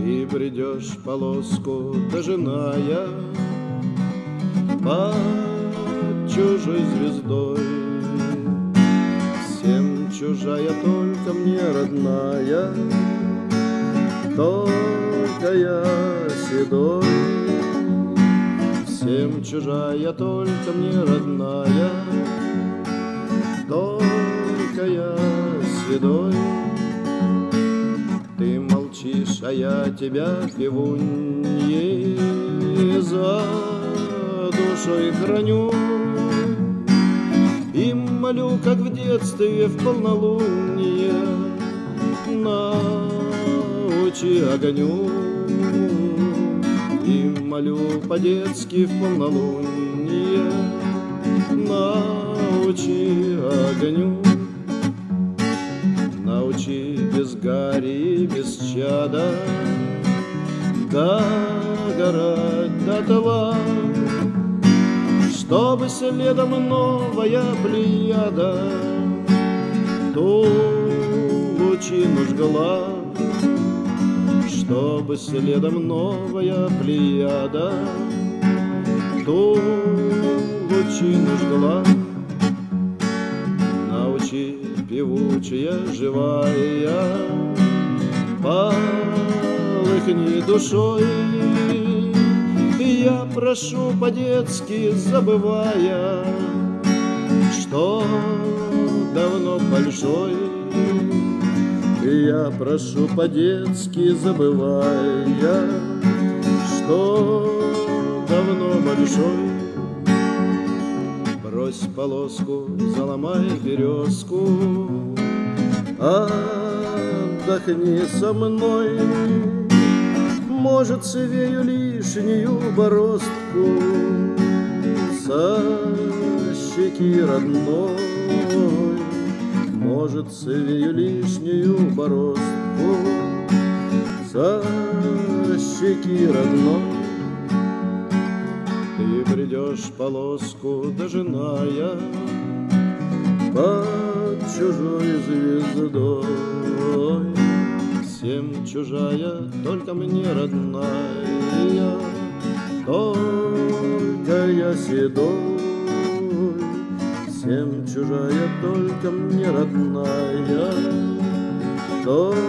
Ты бредешь полоску, дожиная под чужой звездой. Всем чужая, только мне родная, только я седой. Всем чужая, только мне родная, только я седой. Ты молчишь, а я тебя, певунье, за душой храню и молю, как в детстве в полнолуние, научи огню. И молю по-детски в полнолуние, научи огню. Научи без гари, без чада догорать дотла, чтобы следом новая плеяда ту лучину жгла, чтобы следом новая плеяда ту лучину жгла. Научи, певучая, живая, полыхни душой. Я прошу по-детски, забывая, что давно большой. Я прошу по-детски, забывая, что давно большой. Брось полоску, заломай березку, отдохни со мной. Может, свею лишнюю бороздку со щеки родной. Может, свею лишнюю бороздку со щеки родной. Ты бредешь полоску, дожиная под чужой звездой. Всем чужая, только мне родная, только я седой. Всем чужая, только мне родная, только